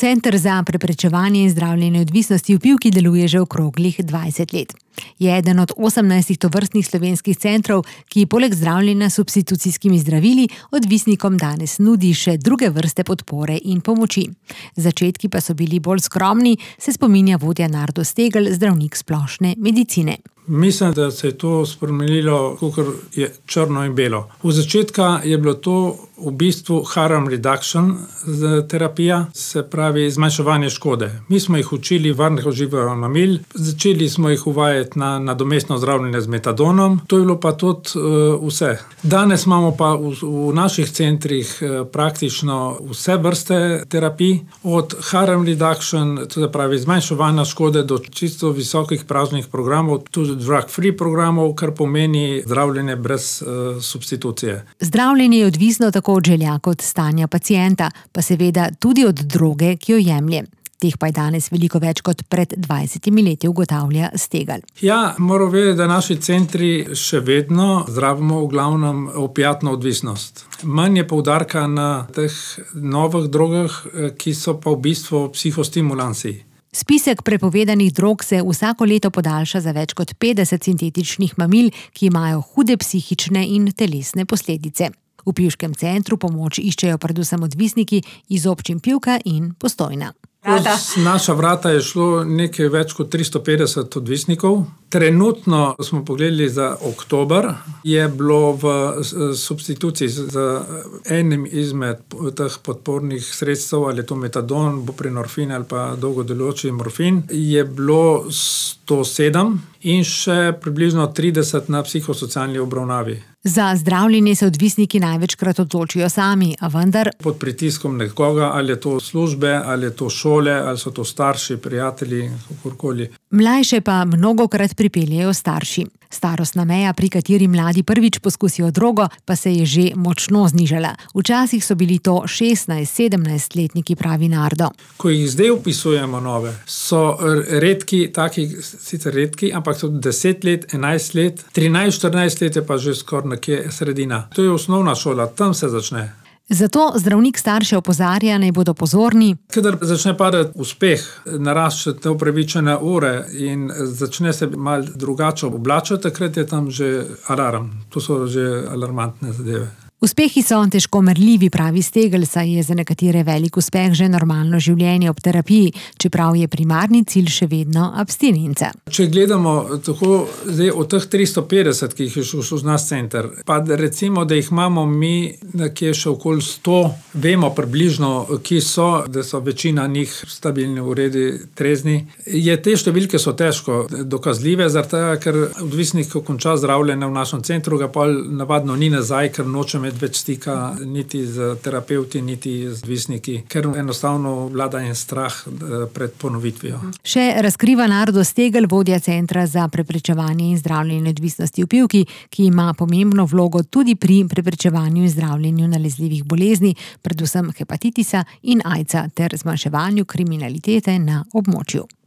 Center za preprečevanje in zdravljenje odvisnosti v Pivki deluje že okroglih 20 let. Je eden od 18 tovrstnih slovenskih centrov, ki poleg zdravljenja s substitucijskimi zdravili odvisnikom danes nudi še druge vrste podpore in pomoči. Začetki pa so bili bolj skromni, se spominja vodja Nardo Stegelj, zdravnik splošne medicine. Mislim, da se je to spremenilo, kakor je črno in belo. V začetka je bilo to v bistvu harm reduction terapija, se pravi zmanjševanje škode. Mi smo jih učili varnih uživanja mamil, začeli smo jih uvajati na nadomestno zdravljenje z metadonom, to je bilo pa tudi vse. Danes imamo pa v naših centrih praktično vse vrste terapij, od harm reduction, to se pravi zmanjševanja škode, do čisto visokih pražnih programov, tudi drug-free programov, kar pomeni zdravljenje brez substitucije. Zdravljenje je odvisno tako od želja kot stanja pacienta, pa seveda tudi od droge, ki jo jemlje. Teh pa je danes veliko več kot pred 20 leti, ugotavlja Stegelj. Ja, moram vedeti, da naši centri še vedno zdravimo v glavnem opiatno odvisnost. Manj je poudarka na teh novih drogah, ki so pa v bistvu psihostimulansi. Spisek prepovedanih drog se vsako leto podaljša za več kot 50 sintetičnih mamil, ki imajo hude psihične in telesne posledice. V Pivškem centru pomoč iščejo predvsem odvisniki iz občin Pivka in Postojna. Z naša vrata je šlo nekaj več kot 350 odvisnikov. Trenutno smo pogledali za oktober, je bilo v substituciji z enim izmed teh podpornih sredstev, ali je to metadon, buprenorfin ali pa dolgodelujoči morfin, je bilo 107 in še približno 30 na psihosocialni obravnavi. Za zdravljenje se odvisniki največkrat odločijo sami, a vendar pod pritiskom nekoga, ali je to službe, ali je to šole, ali so to starši, prijatelji, kakorkoli. Mlajše pa mnogokrat pripeljejo starši. Starostna meja, pri kateri mladi prvič poskusijo drogo, pa se je že močno znižala. Včasih so bili to 16-17-letniki, pravi Nardo. Ko jih zdaj opisujemo nove, so redki, taki sicer redki, ampak so 10 let, 11 let, 13-14 let je pa že skoraj nekje sredina. To je osnovna šola, tam se začne. Zato zdravnik starše opozarja, naj bodo pozorni. Kadar začne padati uspeh, narašča neupravičene ure in začne se malo drugače oblačiti, takrat je tam že alarm. To so že alarmantne zadeve. Uspehi so težko merljivi, pravi Stegelj, saj je za nekatere velik uspeh že normalno življenje ob terapiji, čeprav je primarni cilj še vedno abstinenca. Če gledamo tako zdaj od teh 350, ki jih je šel v naš center, pa recimo, da jih imamo mi nekje še okoli 100, vemo približno, ki so, da so večina njih stabilni, v redu, trezni. Te številke so težko dokazljive, zaradi tega, ker odvisnik, ko konča zdravljenje v našem centru, ga pa navadno ni nazaj, ker noče imeti več stika niti z terapevti, niti z odvisniki, ker enostavno vlada en strah pred ponovitvijo. Še razkriva Nardo Stegelj, vodja Centra za preprečevanje in zdravljenje odvisnosti v Pivki, ki ima pomembno vlogo tudi pri preprečevanju in zdravljenju nalezljivih bolezni, predvsem hepatitisa in aidsa ter zmanjševanju kriminalitete na območju.